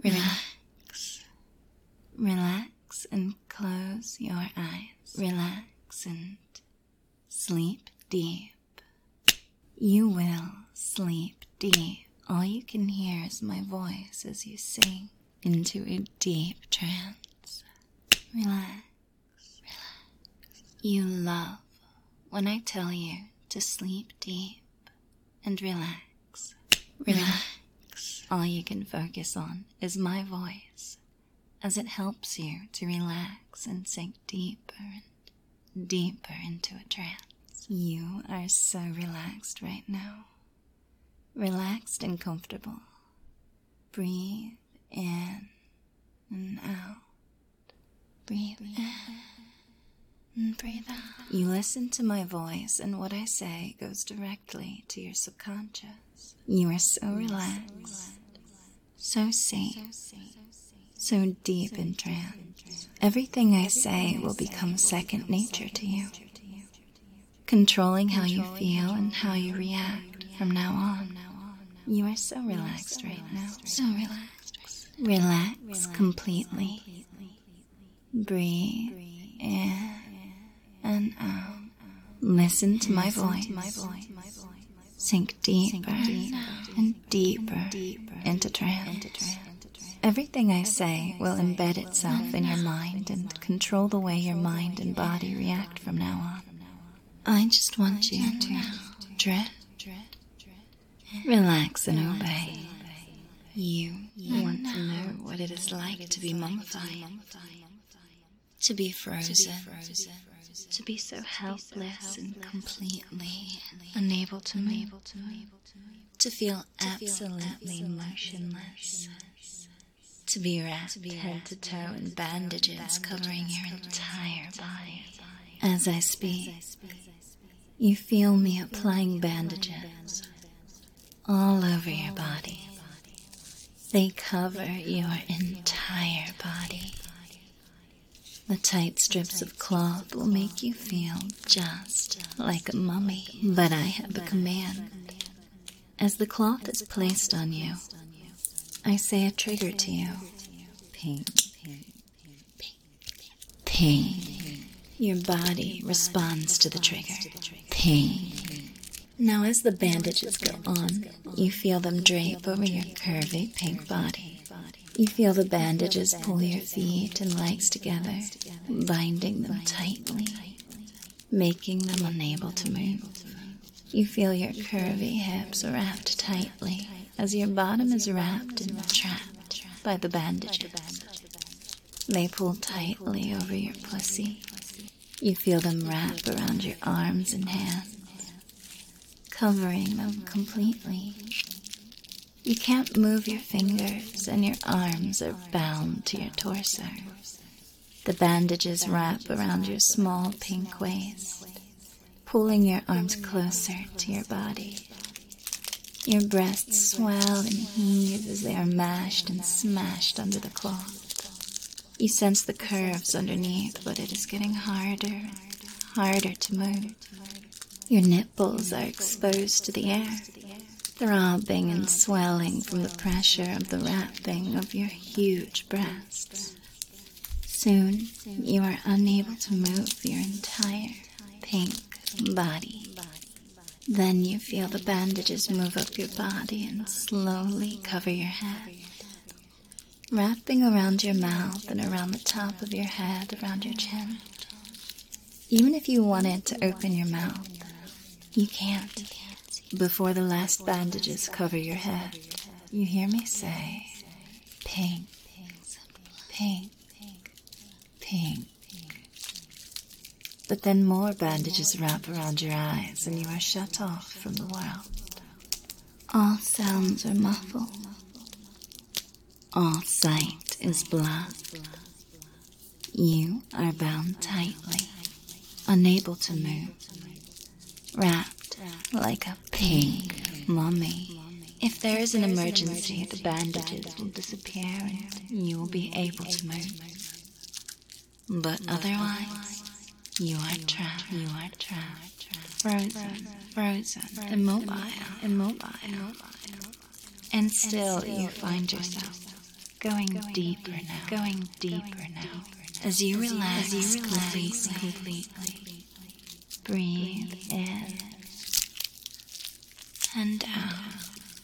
Relax. Relax and close your eyes. Relax and sleep deep. You will sleep deep. All you can hear is my voice as you sing into a deep trance. Relax. You love when I tell you to sleep deep and relax. Relax. All you can focus on is my voice as it helps you to relax and sink deeper and deeper into a trance. You are so relaxed right now. Relaxed and comfortable. Breathe in and out. Breathe in and breathe out. You listen to my voice, and what I say goes directly to your subconscious. You are so relaxed, so safe, so deep in trance. Everything I say will become second nature to you, controlling how you feel and how you react from now on. You are so relaxed right now. So relaxed. Relax completely. Breathe in and out. Listen to my voice. Sink deeper and deeper into trance. Everything I say will embed itself in your mind and control the way your mind and body react from now on. I just want you to drift. Relax and obey. You want to know what it is like to be mummified, to be frozen, to be so helpless and completely unable to move, to feel absolutely motionless, to be wrapped head to toe in bandages covering your entire body. As I speak, you feel me applying bandages all over your body. They cover your entire body. The tight strips of cloth will make you feel just like a mummy. But I have a command. As the cloth is placed on you, I say a trigger to you. Ping. Ping. Your body responds to the trigger. Ping. Now as the bandages go on, you feel them drape over your curvy pink body. You feel the bandages pull your feet and legs together, binding them tightly, making them unable to move. You feel your curvy hips wrapped tightly as your bottom is wrapped and trapped by the bandages. They pull tightly over your pussy. You feel them wrap around your arms and hands, covering them completely. You can't move your fingers, and your arms are bound to your torso. The bandages wrap around your small pink waist, pulling your arms closer to your body. Your breasts swell and heave as they are mashed and smashed under the cloth. You sense the curves underneath, but it is getting harder and harder to move. Your nipples are exposed to the air, throbbing and swelling from the pressure of the wrapping of your huge breasts. Soon, you are unable to move your entire pink body. Then you feel the bandages move up your body and slowly cover your head, wrapping around your mouth and around the top of your head, around your chin. Even if you wanted to open your mouth, you can't. Before the last bandages cover your head, you hear me say, pink, pink, pink. But then more bandages wrap around your eyes and you are shut off from the world. All sounds are muffled. All sight is blocked. You are bound tightly, unable to move, wrapped like a pink mummy. If there is an emergency, the bandages will disappear and you will be able to move. But otherwise, you are trapped, frozen, immobile. And still you find yourself going deeper now, as you relax completely. Breathe in and out.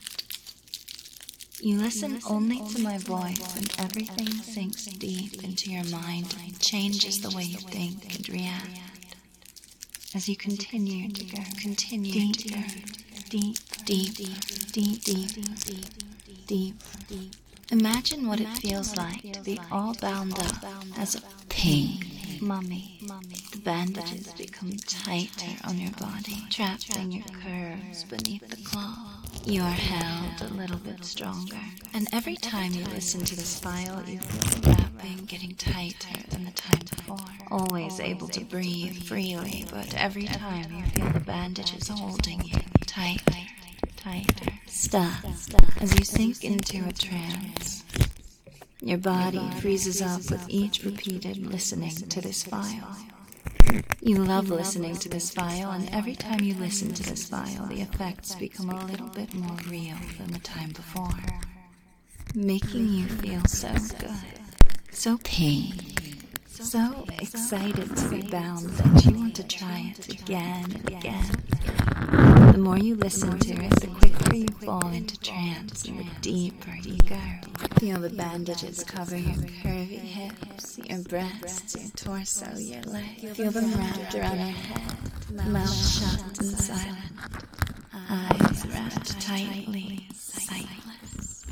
You listen only to my voice, and everything sinks deep into your mind and changes the way you think and react. As you continue to go deep. Imagine what it feels like to be all bound up as a pink mummy. The bandages become tighter on your body, trapping your curves beneath the claw. You are held a little bit stronger, and every time you listen to this file, you feel the wrapping getting tighter than the time before. Always able to breathe freely, but every time you feel the bandages holding you tighter. Stuck as you sink into a trance. Your body freezes up with each repeated listening to this file. You love listening to this file, and every time you listen to this file, the effects become a little bit more real than the time before, making you feel so good, so pink, so excited to be bound that you want to try it again and again. The more you listen to it, the quicker you fall into trance and the deeper you go. Feel the bandages cover your curvy hips, your breasts, your torso, your legs. Feel them wrapped around your head, mouth shut and silent, eyes wrapped tightly, sightless,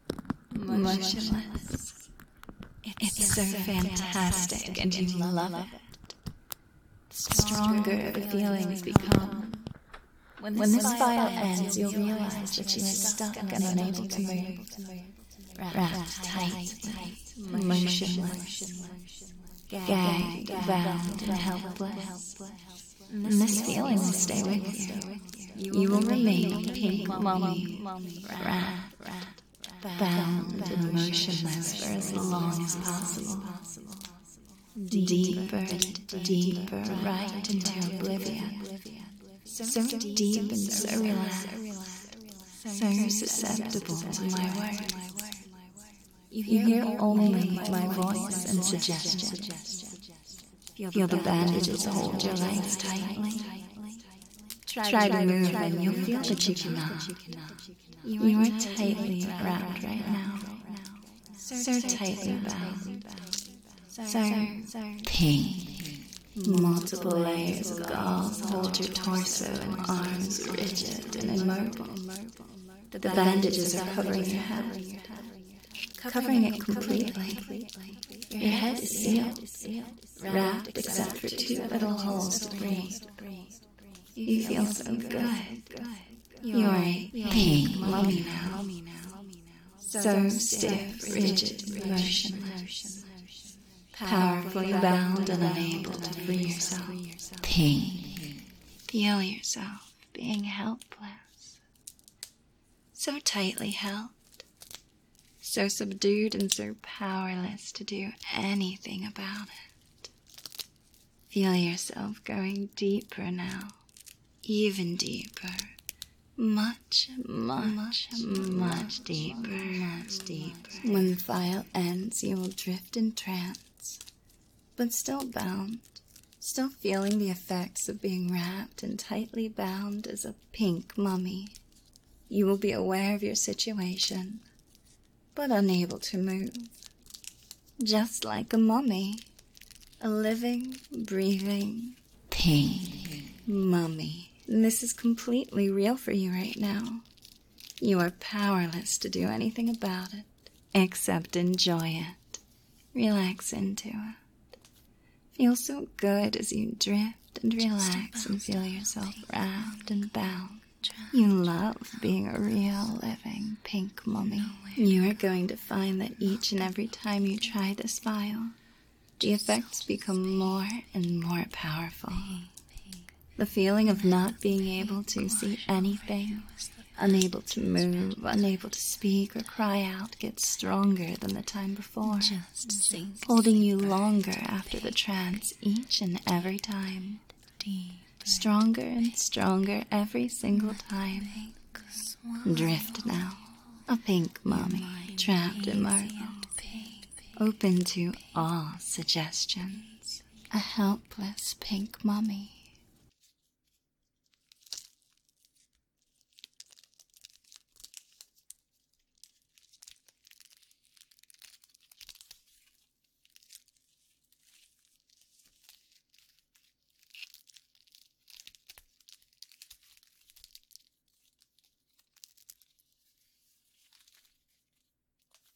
motionless. It's so fantastic, and you love it. The stronger the feelings become. When this file ends, you'll realize that you are stuck and unable to move, wrapped tightly, motionless, gagged, bound, and helpless. And this feeling will stay with you. You will remain pink mummy, wrapped, bound, and motionless for as long as possible. Deeper, right into oblivion. So deep and so relaxed, so susceptible to my words. You hear only my voice and suggestion. Feel the bandages hold your legs tightly. Try to move and you'll feel that you cannot. You are tightly wrapped right now, so tightly bound, so pink. Multiple layers of gauze hold your torso and arms rigid and immobile. The bandages are covering your head, covering it completely. Your head is sealed, wrapped except for two little holes to breathe. You feel so good. You're a pink mummy now, so stiff, rigid, and motionless. Powerfully bound and unable to free yourself. Pink. Feel yourself being helpless. So tightly held. So subdued and so powerless to do anything about it. Feel yourself going deeper now. Even deeper. Much deeper. When the file ends, you will drift in trance. But still bound, still feeling the effects of being wrapped and tightly bound as a pink mummy. You will be aware of your situation, but unable to move. Just like a mummy, a living, breathing, pink mummy. And this is completely real for you right now. You are powerless to do anything about it, except enjoy it. Relax into it. Feel so good as you drift and relax and feel yourself wrapped and bound. You love being a real, living pink mummy. You are going to find that each and every time you try this file, the effects become more and more powerful. The feeling of not being able to see anything, unable to move, unable to speak or cry out gets stronger than the time before, holding you longer after the trance each and every time. Stronger and stronger every single time. Drift now, a pink mummy, trapped in marble, open to all suggestions. A helpless pink mummy